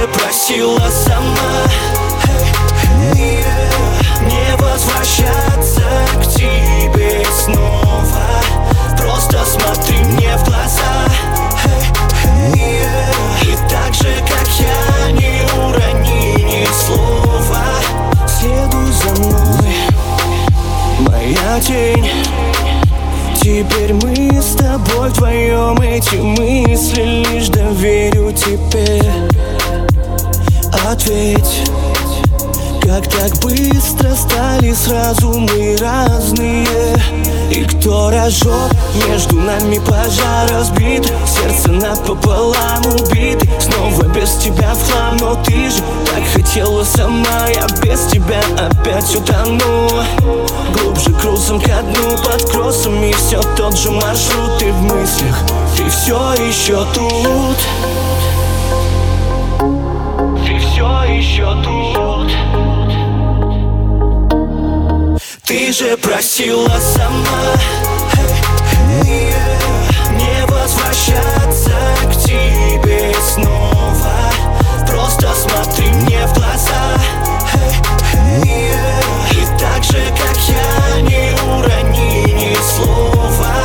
же просила сама не возвращаться к тебе снова. Просто смотри мне в глаза и так же, как я, не урони ни слова. Следуй за мной, моя тень. Теперь мы с тобой вдвоем, эти мысли лишь доверю тебе. Ответь, как так быстро стали сразу мы разные? И кто разжег между нами пожар разбит? Сердце напополам убит. Снова без тебя в хлам, но ты же так хотела сама. Я без тебя опять утону, глубже грузом ко дну, под кроссом. И все тот же маршрут, ты в мыслях, ты все еще тут. Ты все еще тут. Ты же просила сама не возвращаться к тебе снова. Просто смотри мне в глаза и так же, как я, не урони ни слова.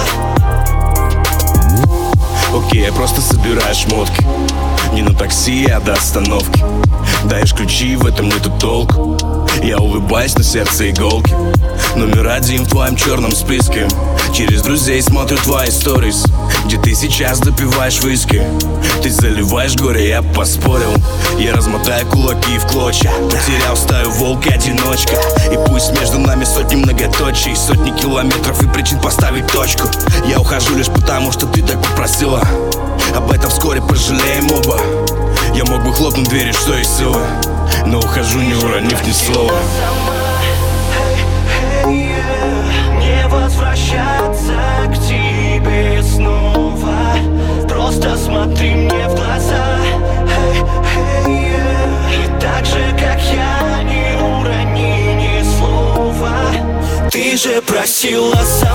Окей, я просто собираю шмотки. Не на такси, а до остановки. Даешь ключи, в этом нету толку. Я улыбаюсь, на сердце иголки. Номер один в твоем черном списке. Через друзей смотрю твои сторис, где ты сейчас допиваешь виски. Ты заливаешь горе, я поспорил. Я размотаю кулаки в клочья. Потерял стаю, волк-одиночка. И пусть между нами сотни многоточий, сотни километров и причин поставить точку. Я ухожу лишь потому, что ты так попросила. Об этом вскоре пожалеем оба. Я мог бы хлопнуть дверью, что есть силы, но ухожу, не уронив ни слова. Не возвращаться к тебе снова. Просто смотри мне в глаза и так же, как я, не урони ни слова. Ты же просила сама